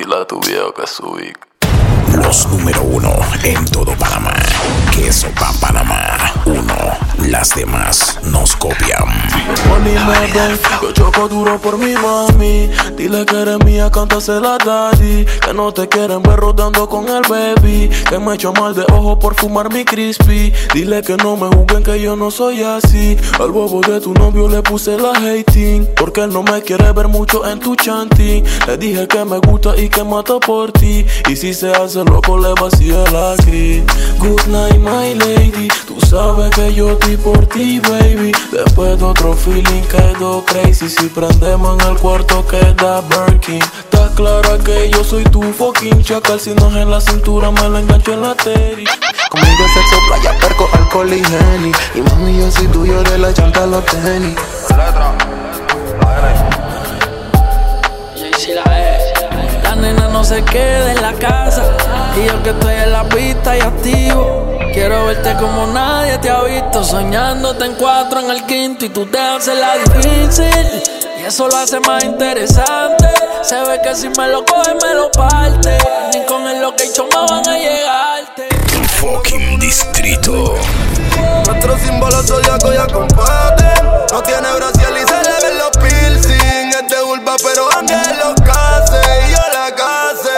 dile a tu viejo que subí. Los número uno en todo Panamá. Queso pa' Panamá. Uno. Las demás nos copian. Anime, ven, yo choco duro por mi mami. Dile que eres mía, cántasela a daddy. Que no te quieren ver rodando con el baby. Que me echo mal de ojo por fumar mi crispy. Dile que no me juzguen, que yo no soy así. Al bobo de tu novio le puse la hating. Porque él no me quiere ver mucho en tu chanting. Le dije que me gusta y que mata por ti. Y si se hace loco le vacío el aquí. Good night my lady. Tú sabes que yo estoy por ti baby. Después de otro feeling quedó crazy. Si prendemos en el cuarto queda Birkin. Está clara que yo soy tu fucking chacal. Si no es en la cintura me la engancho en la teri. Conmigo sexo, playa, perco, alcohol y Henny. Y mami yo soy tuyo de la llanta a los tenis. La nena no se queda en la casa y yo que estoy en la pista y activo. Quiero verte como nadie te ha visto, soñándote en 4 en el quinto y tú te haces la difícil. Y eso lo hace más interesante. Se ve que si me lo coge me lo parte. Ni con el location me van a llegarte. El fucking distrito. Nuestro símbolo zodiaco ya comparten. No tiene bracial y se le ven los piercing. Es de urba pero Ángel los case y yo la case.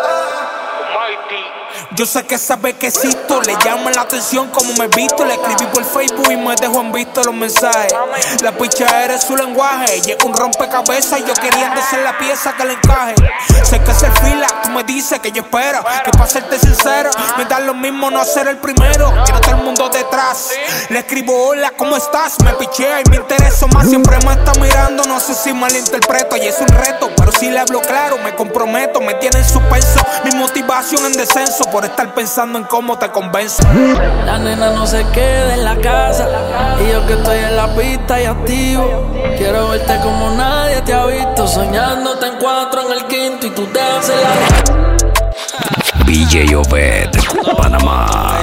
Yo sé que ese bequecito le llama la atención como me visto. Le escribí por Facebook y me dejó en visto los mensajes. La picha eres su lenguaje. Ella es un rompecabezas y yo queriendo ser la pieza que le encaje. Sé que se fila, tú me dices que yo espero. Que para serte sincero, me da lo mismo no ser el primero. Quiero todo el mundo detrás. Le escribo hola, ¿cómo estás? Me pichea y me intereso más. Siempre me está mirando, no sé si malinterpreto. Y es un reto, pero si le hablo claro, me comprometo. Me tiene en suspenso, mi motivación en descenso. Por estar pensando en cómo te convenzo. La nena no se queda en la casa y yo que estoy en la pista y activo. Quiero verte como nadie te ha visto, soñándote en 4 en el quinto y tú te haces la... BJ Obed, Panamá.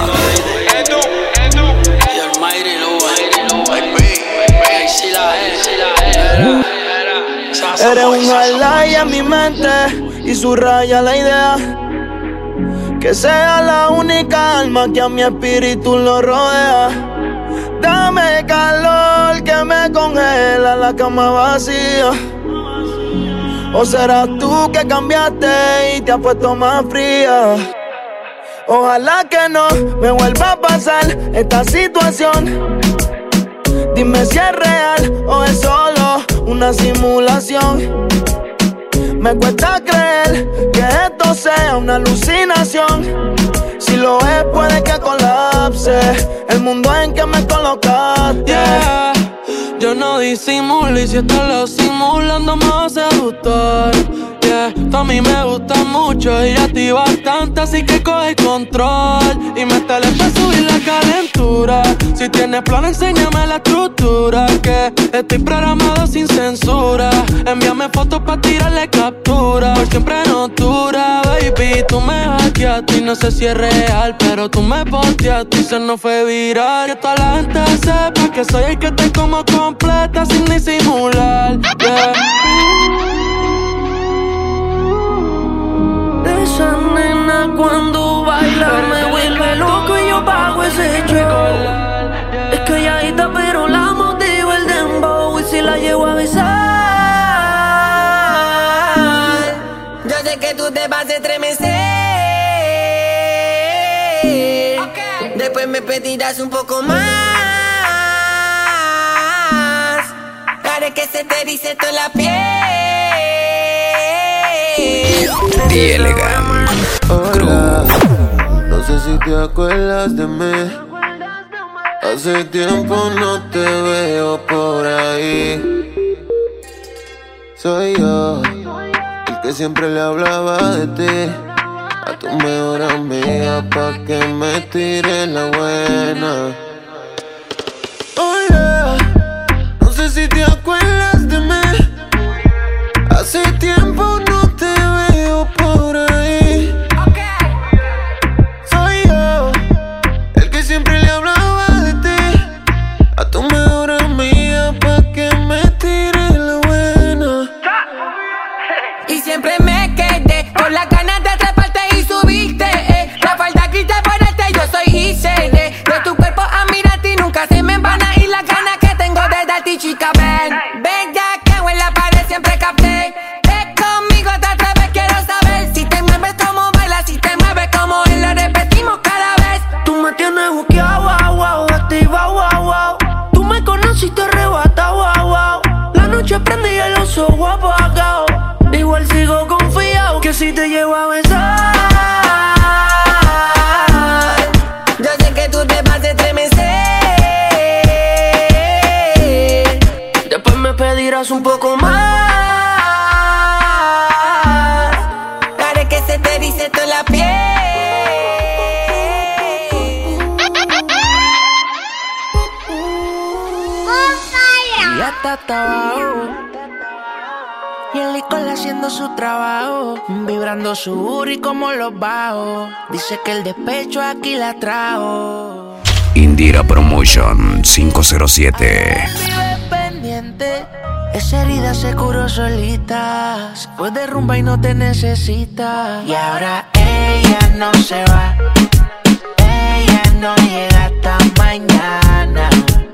Eres un highlight en mi mente y subraya la idea. Que sea la única alma que a mi espíritu lo rodea. Dame calor que me congela la cama vacía. ¿O serás tú que cambiaste y te has puesto más fría? Ojalá que no me vuelva a pasar esta situación. Dime si es real o es solo una simulación. Me cuesta creer que esto sea una alucinación. Si lo es, puede que colapse el mundo en que me colocaste. Yeah, yo no disimulo y si esto lo simulando me vas a gustar. Yeah, tú a mí me gusta mucho y a ti bastante, así que coge control y métele pa' subir la calentura. Si tienes plan, enséñame la estructura, que estoy programado sin censura. Envíame fotos pa' tirarle captura. Por siempre no dura, baby, tú me hackeaste y no sé si es real, pero tú me posteaste y se nos fue viral. Que toda la gente sepa que soy el que te como completa sin disimular. Yeah. Esa nena cuando baila me vuelve loco y yo pago ese show. Es calladita pero la motivo el dembow y si la llevo a besar. Yo sé que tú te vas a estremecer. Después me pedirás un poco más. Haré que se te erice toda la piel. The Elegant Crew. No sé si te acuerdas de mí. Hace tiempo no te veo por ahí. Soy yo, el que siempre le hablaba de ti a tu mejor amiga pa' que me tire la buena. Hola, no sé si te acuerdas de mí. Hace tiempo no te veo por ahí. Soy yo, el que siempre le hablaba de ti a tu mejor amiga pa' que me tire la buena. Y siempre me quedé con las ganas de treparte y subirte. La falda que te ponerte, yo soy Giselle. De tu cuerpo a mirarte y nunca se me van a ir las ganas que tengo de darte, chica. Ven ya que en la pared siempre capté. Ven conmigo, te atreves, quiero saber si te mueves como bailas, si te mueves como él, lo repetimos cada vez. Tú me tienes buqueado, wow, wow, activa, wow, wow. Tú me conociste arrebatado, wow, wow. La noche prendí y el oso guapo apagado. Igual sigo confiado que si te llevo a besar, yo sé que tú te vas a estremecer. después me pedirás un poco más. Haré que se te erice toda la piel. Y ya está abajo. Y el licor haciendo su trabajo, vibrando su booty como los bajos. Dice que el despecho aquí la trajo. Indira Promotion 507. Vive pendiente, esa herida se curó solita. Se fue de rumba y no te necesita. Y ahora ella no se va, ella no llega hasta mañana.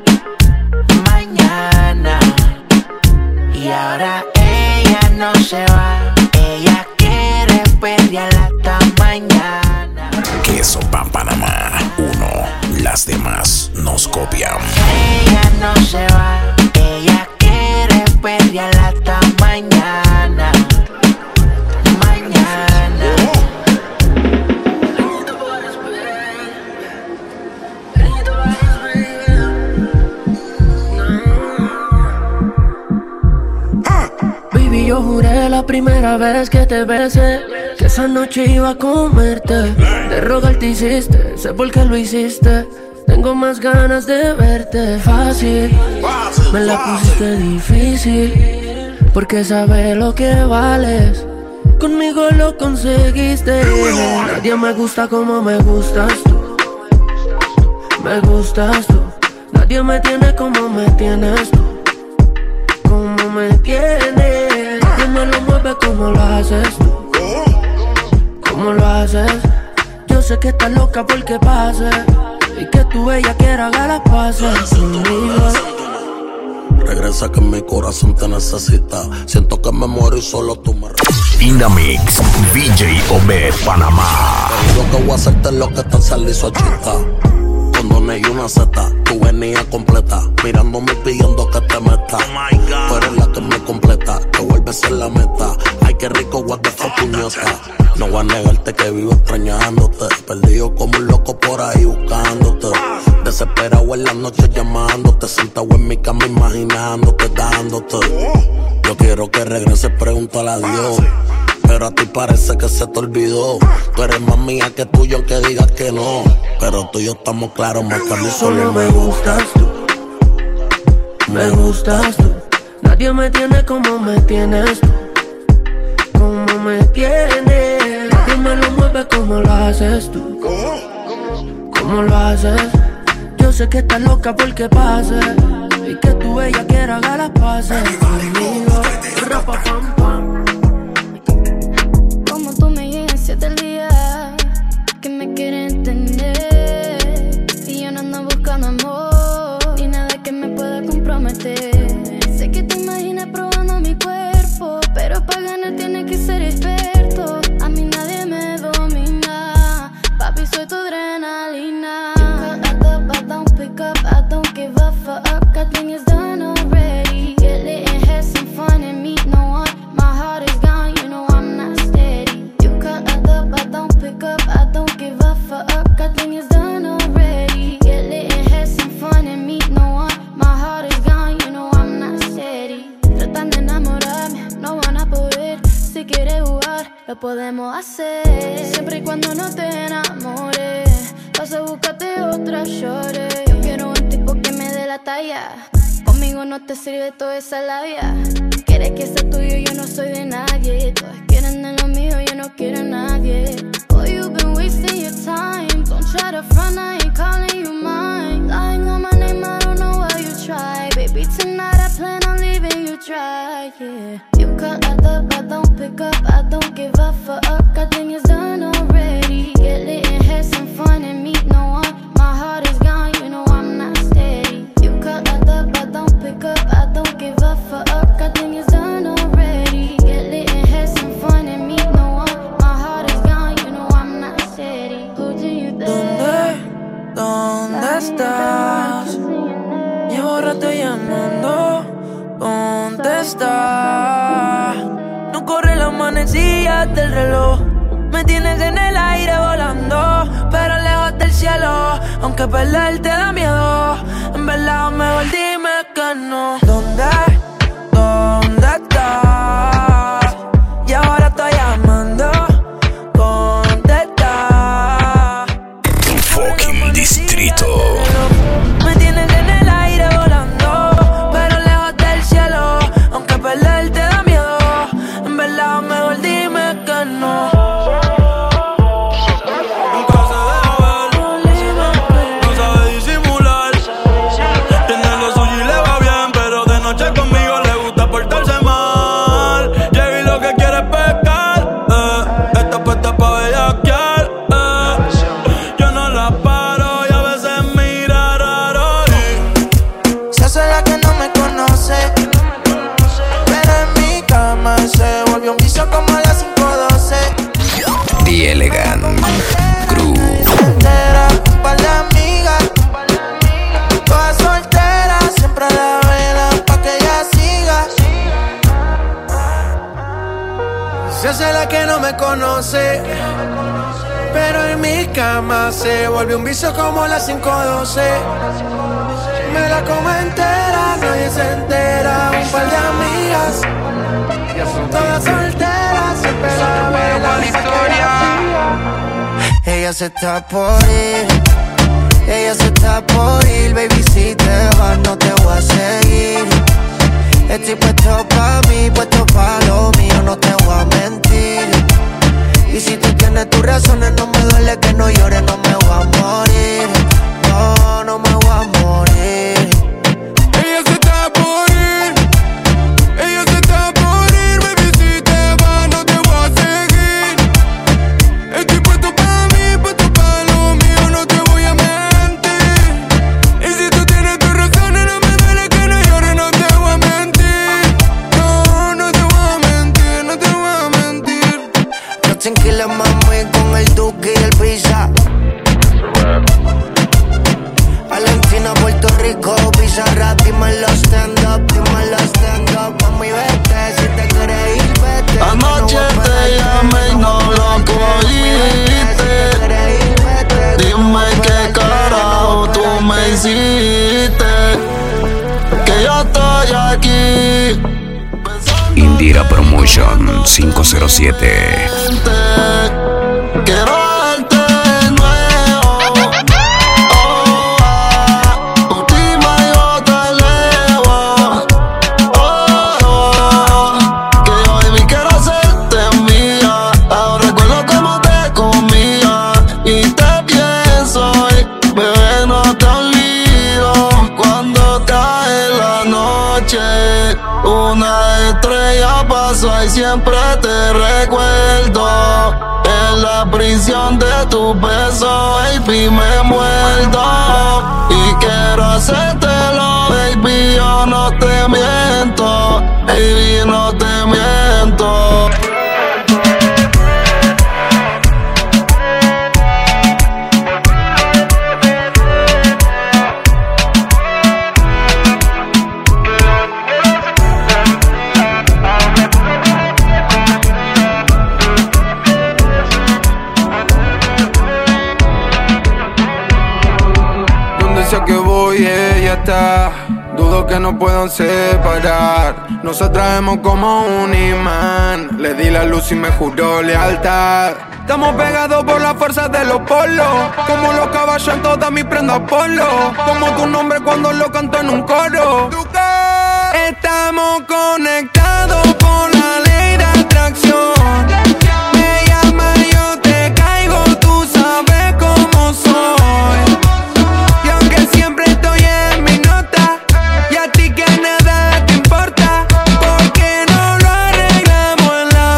Mañana. Y ahora ella no se va, ella quiere pelear hasta mañana. Queso Pan Panamá 1. Las demás nos copian. Ella no se va, ella quiere pelear hasta mañana. Mañana. Baby, yo juré la primera vez que te besé que esa noche iba a comerte. De rogar te hiciste, sé por qué lo hiciste. Tengo más ganas de verte. Fácil, me la pusiste difícil, porque sabes lo que vales. Conmigo lo conseguiste. Nadie me gusta como me gustas tú. Me gustas tú. Nadie me tiene como me tienes tú. Como me tienes. Nadie me lo mueve como lo haces tú. Como lo haces. Yo sé que estás loca porque pases y que tu ella quiera haga las paces conmigo. Regresa que mi corazón te necesita. Siento que me muero y solo tú me resucitas. Indamix, DJ Obed Panamá. Lo que voy a hacerte es lo que te salí sochita. Condones y una seta, tu venía completa. Mirándome pidiendo que te meta. Tú eres la que me completa, que vuelve a ser la meta. Ay, qué rico, what the fuck, puñeta. No voy a negarte que vivo extrañándote. Perdido como un loco por ahí buscándote. Desesperado en las noches llamándote. Sentado en mi cama imaginándote, dándote. Yo quiero que regreses, pregúntale a Dios. Pero a ti parece que se te olvidó. Tú eres más mía que tuyo, aunque digas que no. Pero tú y yo estamos claros, más que a mí solo me gustas tú. Me gustas tú. Nadie me tiene como me tienes tú. Como me tienes. Nadie me lo mueve como lo haces tú. Como lo haces. Yo sé que estás loca porque pases y que tu ella quiera haga las paces conmigo. Rapa pam pam. Como tú me llegas 7 al día, que me quiere entender. Y yo no ando buscando amor ni nada que me pueda comprometer. Sé que te imaginas probando mi cuerpo, pero para ganar tienes que ser experto. A mí nadie me domina, papi, soy tu adrenalina. I don't pick up, I don't give a fuck. Got things done already. Get lit and have some fun and meet no one. My heart is gone, you know I'm not steady. You cut up, I don't pick up, I don't give a fuck. Got things done already. Get lit and have some fun and meet no one. My heart is gone, you know I'm not steady. Tratan de enamorarme, no van a poder. Si quieres jugar, lo podemos hacer. Siempre y cuando no te enamores, vas a buscarte otra shorty. Yo quiero un tipo que me dé la talla. Conmigo no te sirve toda esa labia. Quieres que sea tuyo, yo no soy de nadie. Todos quieren de lo mío, yo no quiero a nadie. Oh, you've been wasting your time. Don't try to front, I ain't calling you mine. Lying on my name, I don't know why you try. Baby, tonight I plan on leaving you dry, yeah. You cut up, I don't pick up, I don't give a fuck. Me tienes en el aire volando, pero lejos del cielo. Aunque perder te da miedo, en verdad mejor dime que no. ¿Dónde estás? Y ahora estoy llamando, contesta. Tu fucking distrito. Me tienes en el aire volando, pero lejos del cielo. Aunque perder te da miedo, en verdad mejor dime que no. Conoce, pero en mi cama se volvió un vicio como las 5:12. Me la como entera, nadie se entera. Un par de amigas, todas solteras, siempre la vela. Ella se está por ir, ella se está por ir. Baby, si te vas no te voy a seguir. Estoy puesto pa' mí, puesto pa' lo mío, no te voy a mentir. Y si tú tienes tus razones, no me duele que no llores, no me voy a morir. No, no me voy a morir. Ella se está por ir, ella se está por ir. Baby, si te vas, no te voy a seguir. Estoy puesto pa' mí, puesto pa' lo mío, no te voy a mentir. Y si tú tienes tus razones, no me duele que no llores, no te voy a mentir. No, no te voy a mentir, no te voy a mentir. Tranquila, mami, con el Duque y el Pizza. Valentina, Puerto Rico, Pizza Rap, dímelo stand up, mami, vete, si te quieres ir, vete. Anoche te llamé y no lo cogiste. Dime qué carajo tú me hiciste, que yo estoy aquí. Indira Promotion 507. Quiero verte de nuevo. Última y otra elevo. Que hoy me quiero hacerte mía. Ahora recuerdo cómo te comía y te pienso y bebé no te olvido. Cuando cae la noche, una estrella pasó y siempre te recuerdo. En la prisión de tu beso, baby, me muerdo. Y quiero hacértelo, baby, yo no te miento. Baby, no te miento. Que voy, ella está. Dudo que nos puedan separar. Nos atraemos como un imán. Le di la luz y me juró lealtad. Estamos pegados por la fuerza de los polos. Como los caballos en todas mis prendas polo. Como tu nombre cuando lo canto en un coro. Estamos conectados por la ley de atracción. Me llama y yo te caigo. Tú sabes cómo soy. Siempre estoy en mi nota, y a ti que nada te importa, porque no lo arreglamos en la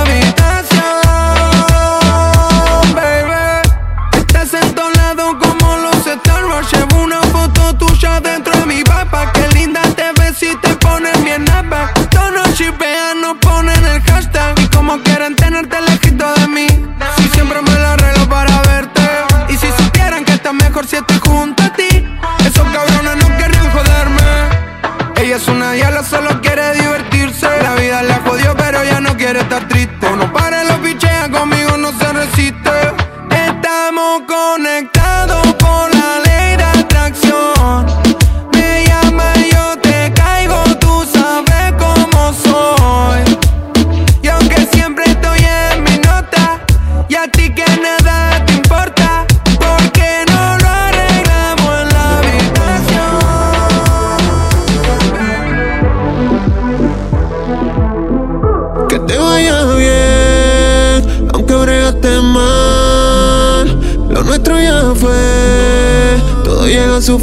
habitación, baby. Estás entonado como los Star Wars. Llevo una foto tuya dentro de mi papa. Qué linda te ves si te pones bien napa. Todos nos shipean, nos ponen el hashtag. Y como quieren tenerte lejito de mí, si siempre me la arreglo para verte. Y si supieran que está mejor si estoy junto a ti. Esos cabrones no querían joderme. Ella es una diabla, solo quiere divertirse. La vida la jodió, pero ya no quiere estar triste. No pare, lo pichea, conmigo no se resiste. ya fue, todo llega a su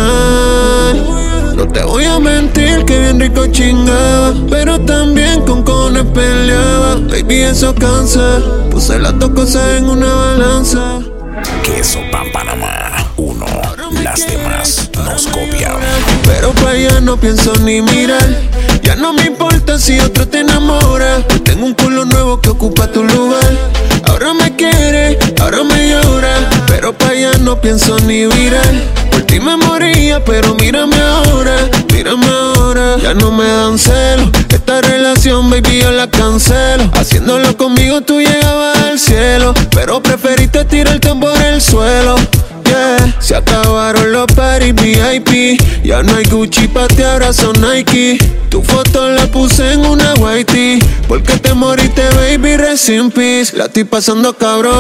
final. No te voy a mentir que bien rico chingaba, pero también con cojones peleaba. Baby, eso cansa, puse las dos cosas en una balanza. Queso Panamá 1, las demás nos copian. Pero pa' allá no pienso ni mirar. Ya no me importa si otro te enamora. Tengo un culo nuevo que ocupa tu lugar. Ahora me quiere, ahora me llora. Pero pa' allá no pienso ni virar. Por ti me moría, pero mírame ahora. Mírame ahora. Ya no me dan celos. Esta relación, baby, yo la cancelo. Haciéndolo conmigo tú llegabas al cielo, pero preferiste tirarte por el suelo. Yeah. Se acabaron los parties VIP. Ya no hay Gucci pa' ti, ahora son Nike. Tu foto la puse en una whitey. Porque te moriste, baby, rest in peace. La estoy pasando cabrón,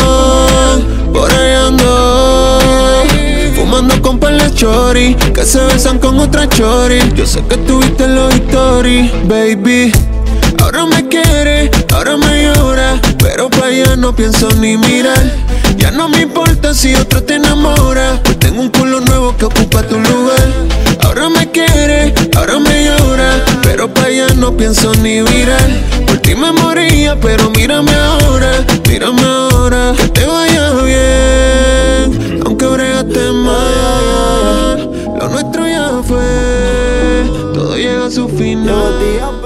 por ahí ando, fumando con par de chori que se besan con otra chori. Yo sé que tuviste los stories, baby. Ahora me quiere, ahora me llora, pero pa' allá no pienso ni mirar. Ya no me importa si otro te enamora, pues tengo un culo nuevo que ocupa tu lugar. Ahora me quiere, ahora me llora, pero pa' allá no pienso ni virar. Por ti me moría, pero mírame ahora, mírame ahora. Que te vaya bien, aunque bregaste mal. Lo nuestro ya fue, todo llega a su final.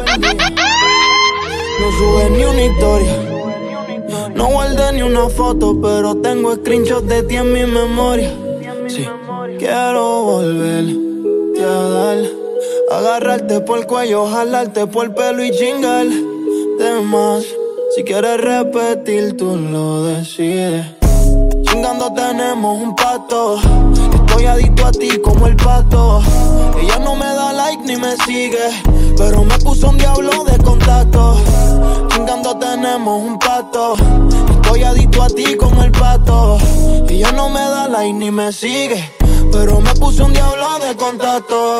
No subes ni una historia, no guardé ni una foto, pero tengo screenshots de ti en mi memoria. Sí, quiero volverte a dar, agarrarte por el cuello, jalarte por el pelo y chingar de más. Si quieres repetir, tú lo decides. Chingando tenemos un pacto, estoy adicto a ti como el pato. Ella no me da like ni me sigue, pero me puso un diablo de contacto. Chingando tenemos un pacto, estoy adicto a ti como el pato. Ella no me da like ni me sigue, pero me puso un diablo de contacto.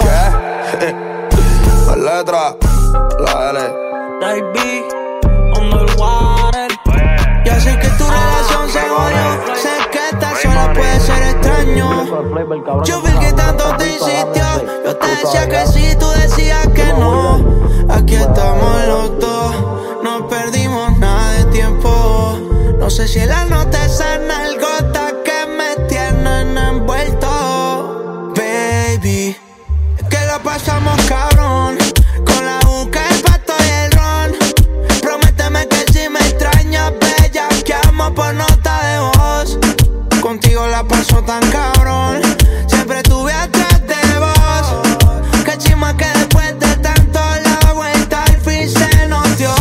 La letra, la L. Baby, underwater. Ya sé que tu relación se jodió, sé que estar sola puede ser extraño. Yo vi que tanto te insistió, yo te decía que sí, tú decías que no. Aquí estamos los dos, no perdimos nada de tiempo. No sé si la nota esa nalgota que me tienen envuelto. Baby, es que la pasamos cabrón, con la juca, el pato y el ron. Prométeme que si me extrañas, bella, que amo por nota de voz. Contigo la paso tan cabrón, siempre estuve atrás de vos. Que chima que después de tanto la vuelta al fin se nos dio.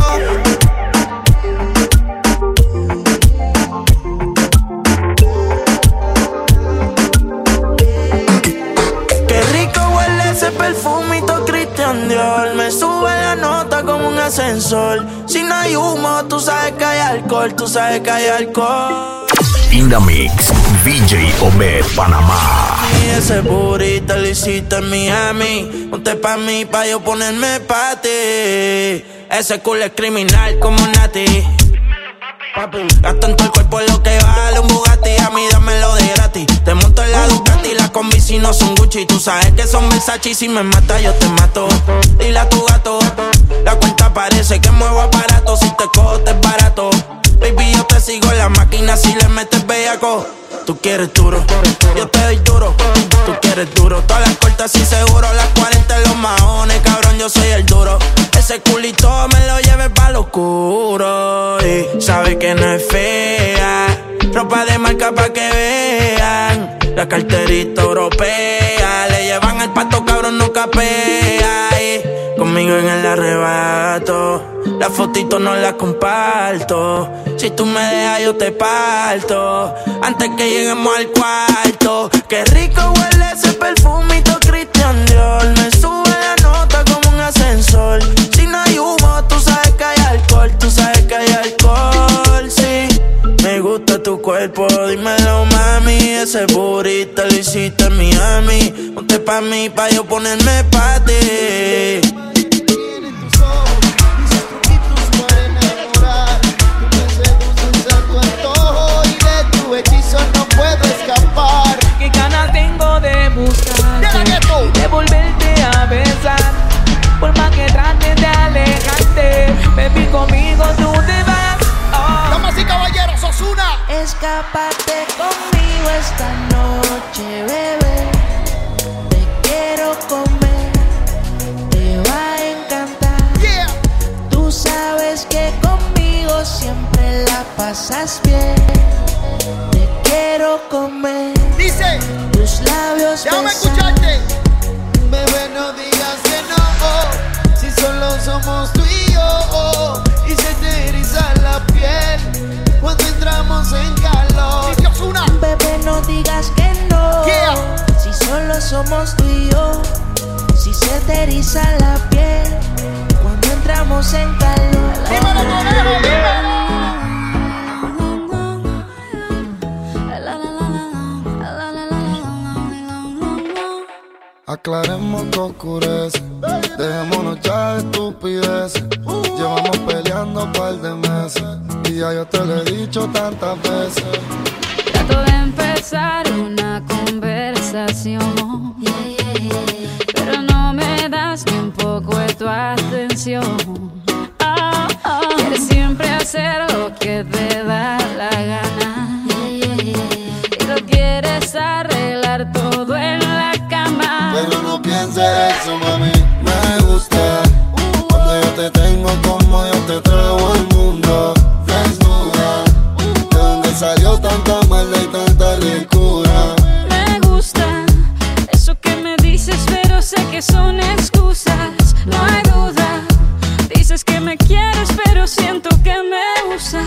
Qué rico huele ese perfumito Christian Dior. Me sube la nota como un ascensor. Si no hay humo, tú sabes que hay alcohol, tú sabes que hay alcohol. In the Mix, DJ Obed Panamá. Y ese burrito lo hiciste en Miami. Ponte pa' mí, pa' yo ponerme pa' ti. Ese culo es criminal como Nati. Gasto en todo el cuerpo lo que vale un Bugatti. A mí dámelo de gratis. Te monto en la Ducati, las combi si no son Gucci. Tú sabes que son Versace y si me mata yo te mato. Dile a tu gato, la cuenta parece que muevo aparato. Si te cojo te es barato. Baby, yo te sigo en la máquina si le metes bellaco. Tú quieres duro, yo te doy duro. Tú quieres duro, todas las cortas y seguro. Las 40 en los maones, cabrón, yo soy el duro. Ese culito me lo lleve pa' lo oscuro. Y sabe que no es fea, ropa de marca pa' que vean. La carterita europea, le llevan el pato, cabrón, no capea. Y conmigo en el arrebato, las fotitos no las comparto. Si tú me dejas yo te parto, antes que lleguemos al cuarto. Qué rico huele ese perfumito Christian Dior. Me sube la nota como un ascensor. Si no hay humo, tú sabes que hay alcohol, tú sabes que hay alcohol, sí. Me gusta tu cuerpo, dímelo mami. Ese burrito lo hiciste en Miami. Ponte pa' mí, pa' yo ponerme pa' ti. No puedo escápate conmigo esta noche, bebé. Te quiero comer, te va a encantar. Yeah. Tú sabes que conmigo siempre la pasas bien. Te quiero comer. Dice, tus labios déjame escucharte. Bebé, no digas que no, si solo somos tú y yo. Y se te eriza la piel cuando entramos en calor. Bebé, no digas que no, yeah. Si solo somos tú y yo. Si se te eriza la piel cuando entramos en calor. Dímelo, conejo, dímelo. Aclaremos que oscurece, dejémonos ya de estupideces. Llevamos peleando un par de meses y ya yo te lo he dicho tantas veces. Trato de empezar una conversación, pero no me das ni un poco de tu atención. Quieres siempre hacer lo que te da la gana y lo quieres arreglar todo en la cama. Pero no pienses eso, mami, me gusta cuando yo te tengo como yo te traigo al mundo. Desnuda, de donde salió tanta maldad y tanta ricura. Me gusta eso que me dices, pero sé que son excusas. No hay duda, dices que me quieres, pero siento que me usas.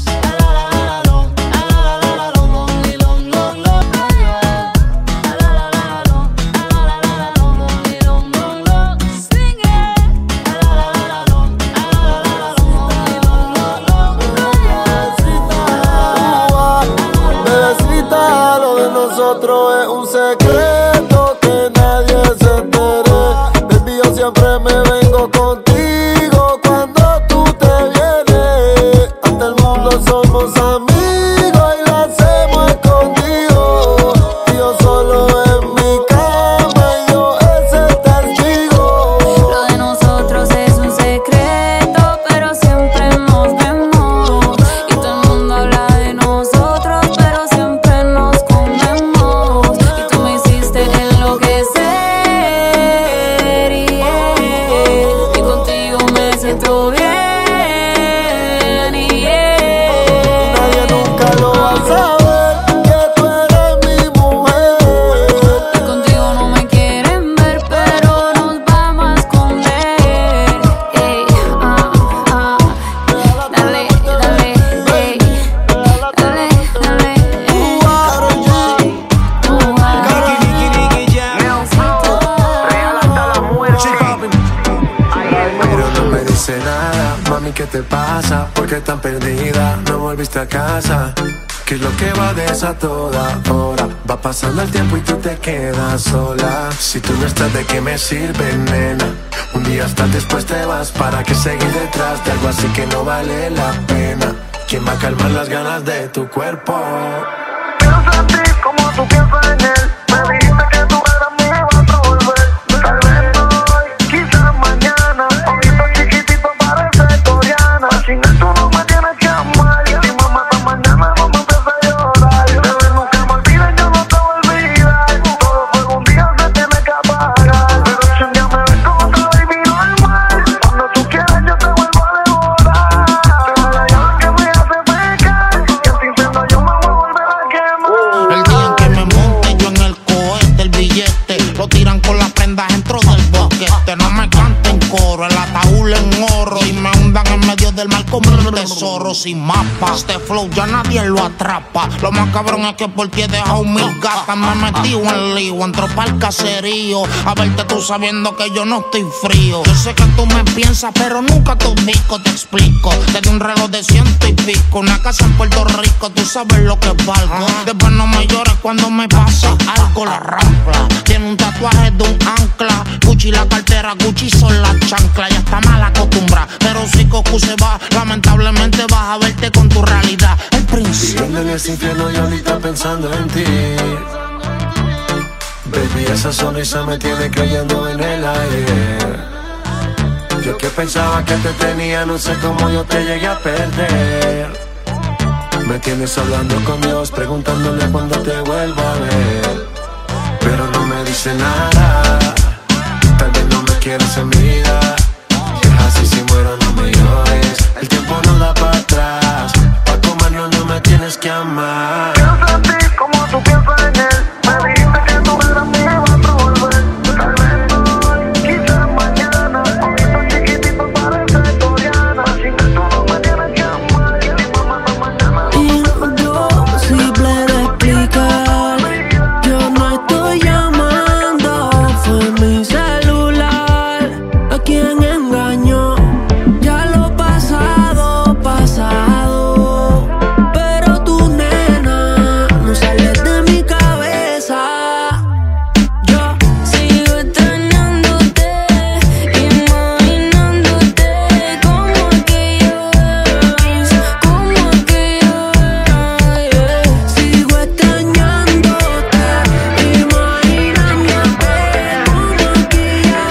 Nosotros es un secreto que nadie se entere. Baby, yo siempre me vengo contigo cuando tú te vienes. Ante el mundo somos amigos y lo hacemos escondidos. Y yo solo en mi cama y yo es el testigo. Lo de nosotros es un secreto, pero siempre nos vemos. Y todo el mundo habla de nosotros, pero siempre nos comemos. ¿Qué te pasa? ¿Por qué tan perdida? No volviste a casa. ¿Qué es lo que va de esa toda hora? Va pasando el tiempo y tú te quedas sola. Si tú no estás, ¿de qué me sirve, nena? Un día estás, después te vas. ¿Para qué seguir detrás de algo así que no vale la pena? ¿Quién va a calmar las ganas de tu cuerpo? Pienso en ti como tú piensas en él. Me dijiste que tú eras mía y vas a volver. Tal vez no hoy, quizás mañana. Ojito chiquitito parece coreana. Sin eso no me tienes que amar. Si mamá esta mañana no me empieza a llorar. Bebé, nunca me olvides, yo no te voy a olvidar. Todo fuego un día se tiene que apagar. Pero si un día me ves como otra baby normal, cuando tú quieras yo te vuelvo a devorar. Pero la llave que me hace pecar, y así siendo yo me voy a volver a quemar. El día en que me monte yo en el cohete, el billete lo tiran con las prendas dentro del boquete. No me canten coro, el ataúd en oro y me hundan en medio del mar como un tesoro sin mapa. Este flow ya nadie lo atrapa. Lo más cabrón es que por ti he dejado mil gatas. Me he metido en lío, entro pa'l caserío a verte tú sabiendo que yo no estoy frío. Yo sé que tú me piensas pero nunca te ubico. Te explico, desde un reloj de 100 y pico, una casa en Puerto Rico, tú sabes lo que valgo. Después no me llores cuando me pasa algo. La rampla tiene un tatuaje de un ancla. Gucci la cartera, Gucci son las chanclas. Ya está mal acostumbrada, pero si Coco se va, lamentablemente vas a verte con tu realidad. El príncipe viviendo en ese infierno y ahorita pensando en ti. Baby, esa sonrisa me tiene cayendo en el aire. Yo que pensaba que te tenía, no sé cómo yo te llegué a perder. me tienes hablando con Dios, preguntándole cuándo te vuelvo a ver. Pero no me dice nada, tal vez no me quieres en vida. Es así, si muero no me llores, el tiempo no da para atrás. Pa' comernos no me tienes que amar. Pienso en ti como tú piensas en él. Me dijiste que tú eras mi vas a volver. Tal vez no hoy, quizás mañana. Ojito chiquitito parece coreana. Sin eso no me tienes que amar. Y mi mamá no mañana. Imposible de explicar. Yo no estoy llamando, fue mi celular a quien engañó. Ya lo pasado, pasado. Pero tu nena no sale de mi cabeza. Yo sigo extrañándote, imaginándote como aquella vez, como aquella vez. Sigo extrañándote, imaginándote como aquella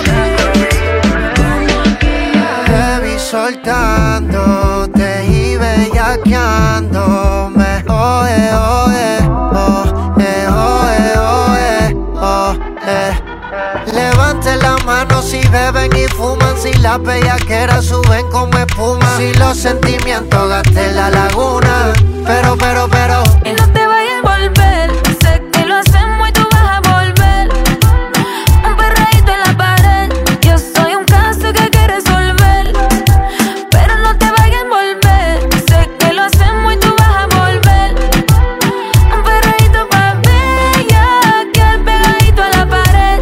vez, Te vi soltándote y bellaqueándome. Oe, oe, oh, oe, oe, oh, Levanten la mano si beben y fuman, si las bellaqueras suben como espuma, si los sentimientos gasten la laguna. Pero Y no te vayas a volver. Sé que lo hacemos y tú vas a volver. Un perreíto en la pared. Yo soy un caso que hay que resolver. Pero no te vayas a volver. Sé que lo hacemos y tú vas a volver. Un perreíto pa' bella, que al pegadito a la pared.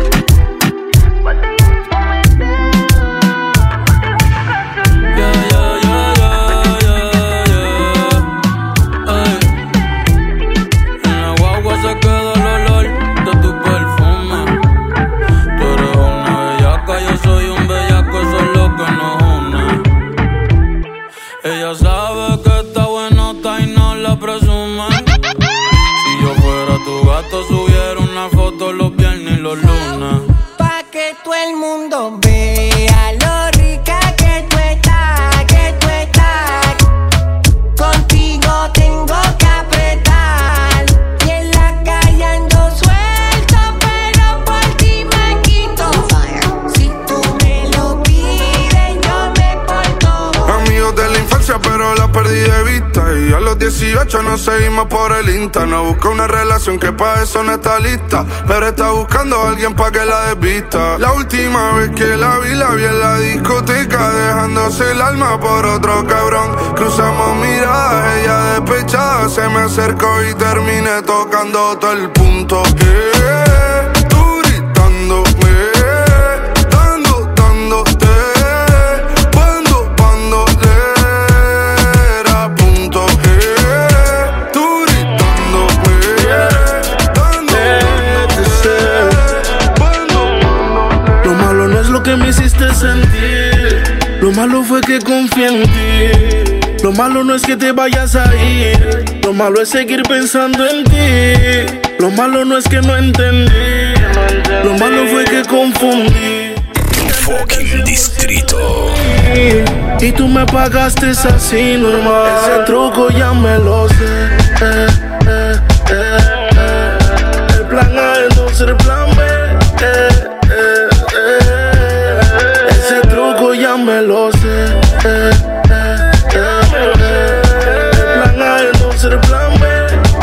En la guagua se queda el olor de tu perfume. Tú eres una bellaca, yo soy un bellaco, eso es lo que nos une. Ella sabe que está buenota y no la presume. Si yo fuera tu gato, subiera una foto los viernes y los lunes. Pa' que todo el mundo vea lo rica que tú estás, que tú estás. Contigo tengo que apretar. Y en la calle ando suelto, pero por ti me quito. Si tú me lo pides, yo me porto. Amigos de la infancia, pero la perdí de vista. Y a los 18 nos seguimos por el Insta. No busca una relación que pa' eso no está lista, pero está buscando a alguien pa' que la desvista. La última vez que la vi en la discoteca, dejándose el alma por otro cabrón. Cruzamos miradas, ella despechada se me acercó y terminé tocando todo el punto. Tú gritándome, dándote, cuando era punto. Tú gritándome, Lo malo no es lo que me hiciste sentir. Lo malo fue que confié en ti. Lo malo no es que te vayas a ir. Lo malo es seguir pensando en ti. Lo malo no es que no entendí. Lo malo fue que confundí. Fucking distrito. Y tú me pagaste así normal. Ese truco ya me lo sé. El plan A es no ser plan B. Ese truco ya me lo sé. El plan A es no ser plan B.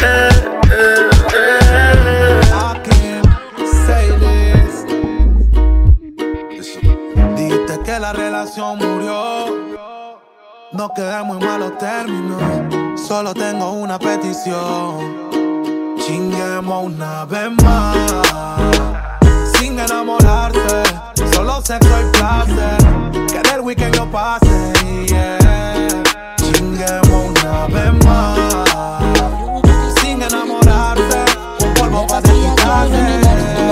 Dijiste que la relación murió, no quedé muy malos términos. Solo tengo una petición: chinguemos una vez más, sin enamorarse, solo sexo y placer. Que del weekend yo pase, yeah. Chinguemos una vez más, sin enamorarse, un polvo pa' desquitarse.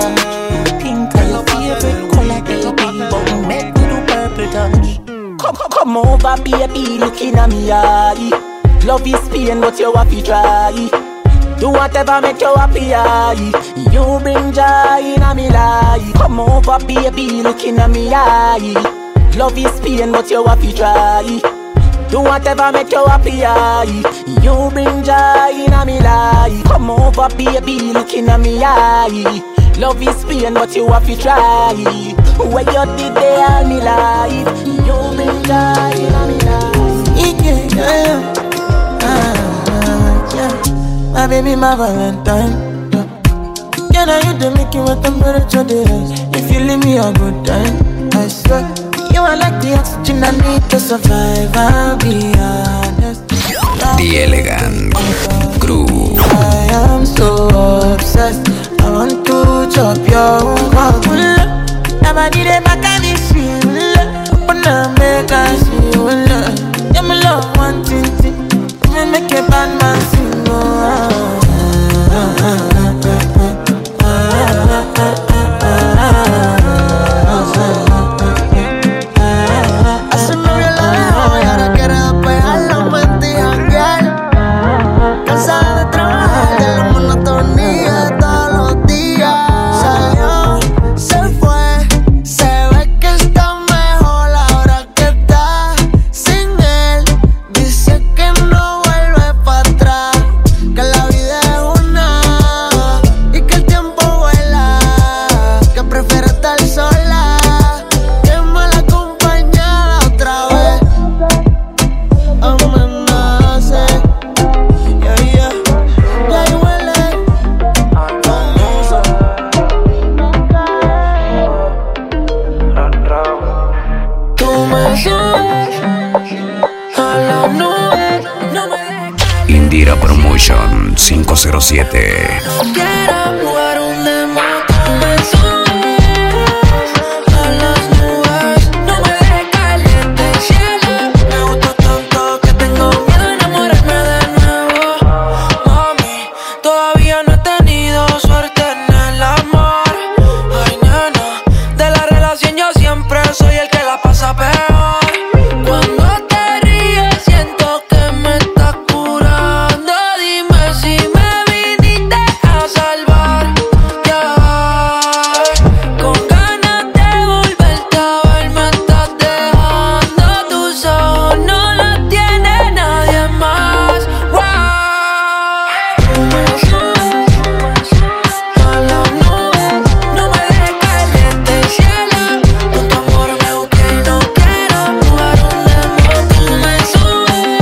Come over, baby, looking at me eye. Love is pain, but you happy try. Do whatever make you happy, aye. You bring joy in a me life. Come over, baby, looking at me eye. Love is pain, but you happy try. Do whatever make you happy, aye. You bring joy in a me life. Come over, baby, look in a me eye. Love is pain, but you have to try. When you did there all me life, you bring joy in a me life. Yeah. My baby, my Valentine. Can I you to make you a temperature days? If you leave me a good time, I swear. You are like the oxygen I need to survive, I'll be honest. The Elegant Crew. I am so obsessed. I want to chop your heart. Never did it back at this shit. Open up, make us feel. Yeah, my love, one thing. You make a bad man sing. Indira Promotion 507. Quiero jugar un demo, tú me subes a las nubes, no me dejes caer del cielo. Me gusta tanto que tengo miedo a enamorarme de nuevo. Mami, todavía no he tenido suerte en el amor. Ay, nena, de la relación yo siempre soy el que la pasa peor. Cuando te ríes siento que me estás curando. Dime si me viniste a salvar, yeah. Con ganas de volverte a ver me estás dejando. Tus ojos no los tiene nadie más, wow. Tú me subes a las nubes, no me dejes caer del cielo. Con tu amor me busqué y no quiero jugar un demo. Tú me subes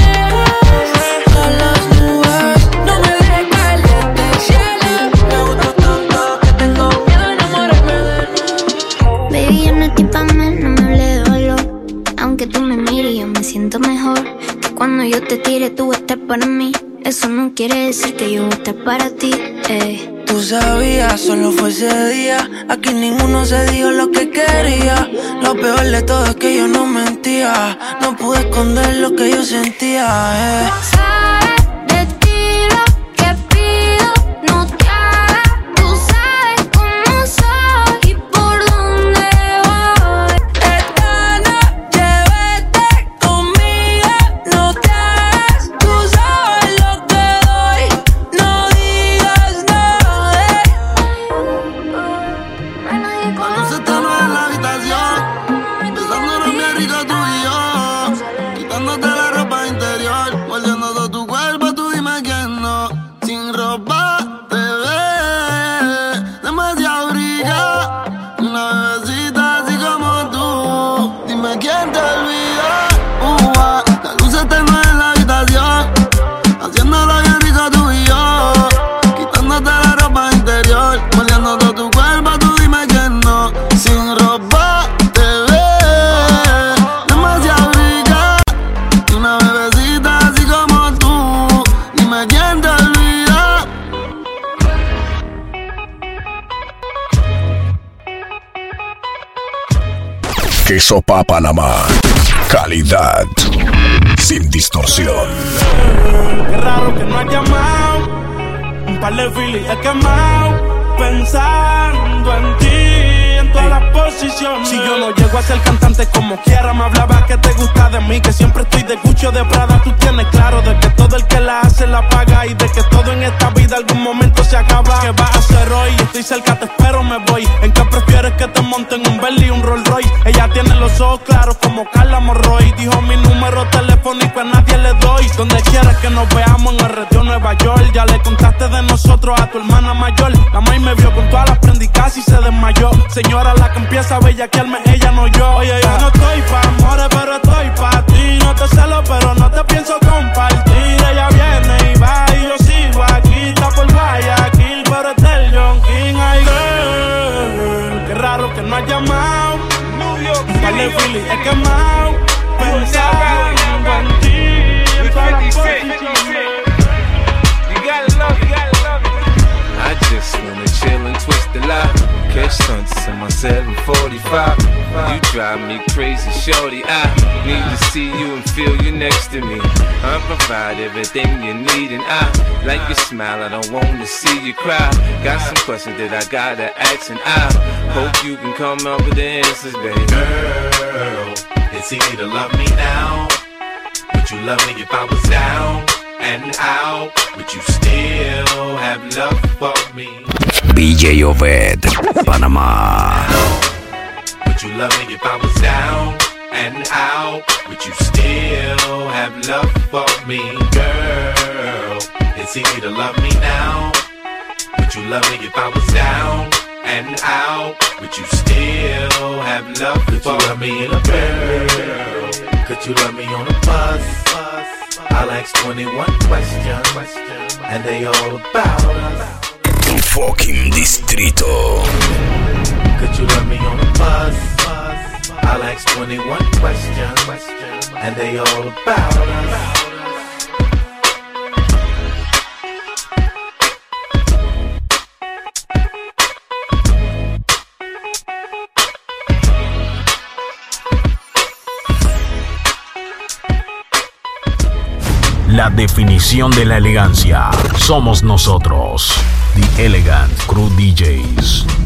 a las nubes, no me dejes caer del cielo. Me gusta tanto que tengo miedo a enamorarme de nuevo. Baby, yo no estoy pa' más, no me hable de dolor. Aunque tú me mires, yo me siento mejor. Que cuando yo te tire, tú vas a estar para mí. Eso no quiere decir que yo voy a estar para ti, ey. Tú sabías, solo fue ese día. Aquí ninguno se dijo lo que quería. Lo peor de todo es que yo no mentía. No pude esconder lo que yo sentía, Sabes de ti lo que pido, no te hagas. Tú sabes cómo soy y por dónde voy. Esta noche vete conmigo, no te hagas. Tú sabes lo que doy, no digas nada. Cuando se está en la habitación, besándonos bien rico tú y yo, quitándote la ropa interior, mordiendo todo tu cuerpo, tú dime quién no. Sin ropa te ves demasiado rica, una bebecita así como tú. Dime quién te olvidó. La luz está en la habitación, haciéndolo bien rico tú y yo, quitándote la ropa interior, mordiendo todo tu cuerpo, tú dime quién no. Sin ropa te ves demasiado rica, una bebecita así como tú. Dime quién te olvidó. Queso Pa Panamá. Calidad sin distorsión. Qué raro que no has llamado. Un par de filis he quemado. Pensando en ti, en todas las posiciones. Si yo no llego a ser cantante como quiera, me hablaba que te gusta de mí, que siempre estoy de Gucci o de Prada. Tú tienes claro de que todo el que la hace la paga y de que todo en esta vida algún momento se acaba. ¿Qué vas a hacer hoy? Estoy cerca, te espero, me voy. ¿En qué prefieres que te monten un Bentley y un Rolls Royce? Ella tiene los ojos claros como Carla Morroy. Dijo mi número telefónico telefónico a nadie le doy. Donde quieras que nos veamos en el retiro Nueva York. Ya le contaste de nosotros a tu hermana mayor. La maíz me vio con todas las prendas y casi se desmayó. Señora, la que empieza a bellaquearme, ella no yo. Oye, yo no estoy pa' amores, pero estoy pa' ti. No te celo, pero no te pienso compartir. Ella viene y va y yo sigo aquí. Está por Guayaquil, pero es del John King. Ay, girl, qué raro que no has llamado. Un par de Philly he quemado. Pensando en ti, en todas las posiciones. I just wanna chill and twist the lot. Catch stunts in my 745. You drive me crazy, shorty. I need to see you and feel you next to me. I provide everything you need, and I like your smile. I don't wanna see you cry. Got some questions that I gotta ask, and I hope you can come up with the answers, baby. Girl, it's easy to love me now. Would you love me if I was down and out? Would you still have love for me? DJ Obed, Panamá. Would you love me if I was down and out? Would you still have love for me? Girl, it's easy to love me now. Would you love me if I was down and out? Would you still have love for me? Girl, could you love me on a bus? I'll ask 21 questions, and they all about us. Tu fucking distrito. Could you love me on a bus? I'll ask 21 questions, and they all about us. La definición de la elegancia somos nosotros, The Elegant Crew DJs.